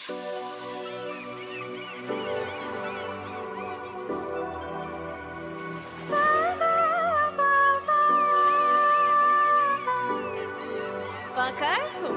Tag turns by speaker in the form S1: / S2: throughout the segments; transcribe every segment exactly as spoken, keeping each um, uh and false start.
S1: По кайфу?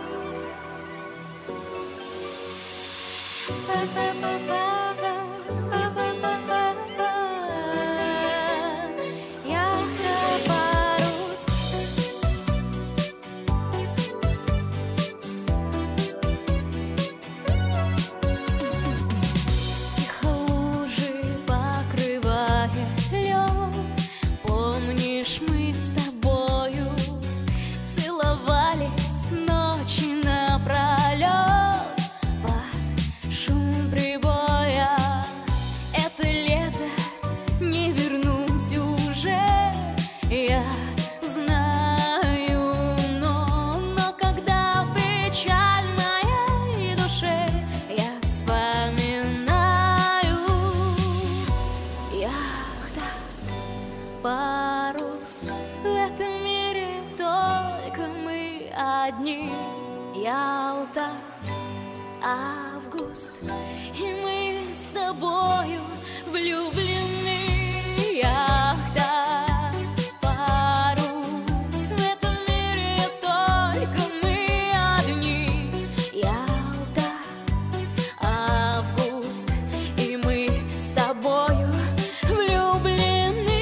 S2: Тихо лужи покрывает лед. Помнишь, мы с тобою целовались ночи напролет под шум прибоя. Это лето не вернуть уже, я знаю, но, но когда печаль моей душе, я вспоминаю. Яхта, парус, в этом мире только мы одни. Ялта, август, и мы с тобою влюблены. Яхта, парус, в этом мире только мы одни. Ялта, август, и мы с тобою влюблены.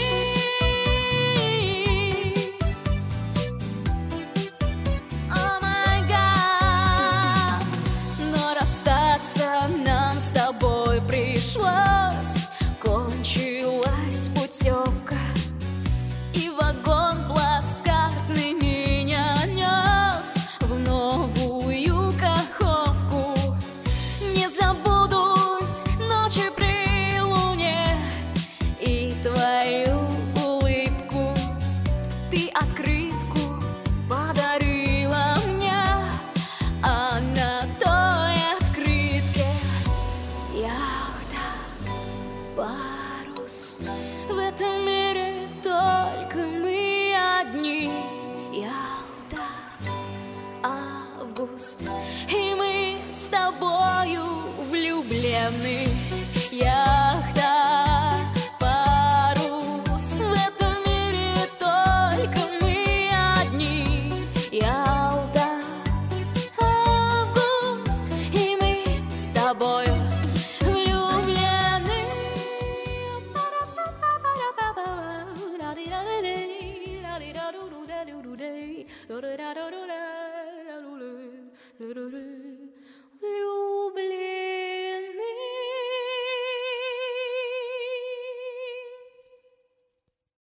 S2: О май гад, но расстаться нам с тобой пришлось. Кончилась путевка, и вагон плацкартный меня нес в новую Каховку. Не забуду ночи при луне и твою улыбку. Ты открытку подарила мне, а на той открытке яхта, парус. В этом мире только мы одни. Ялта, август, и мы с тобою влюблены.